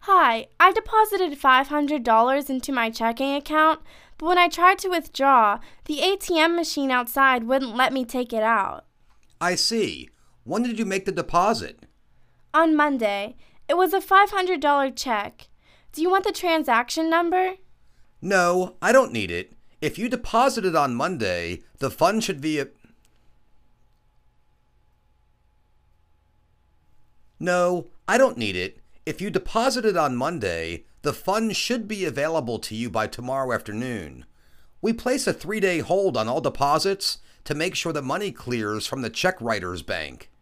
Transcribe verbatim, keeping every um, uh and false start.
Hi, I deposited five hundred dollars into my checking account, but when I tried to withdraw, the A T M machine outside wouldn't let me take it out. I see. When did you make the deposit? On Monday. It was a five hundred dollars check. Do you want the transaction number? No, I don't need it. If you deposited on Monday, the fund should be a... No, I don't need it. If you deposited on Monday, the fund should be available to you by tomorrow afternoon. We place a three-day hold on all deposits to make sure the money clears from the check writer's bank.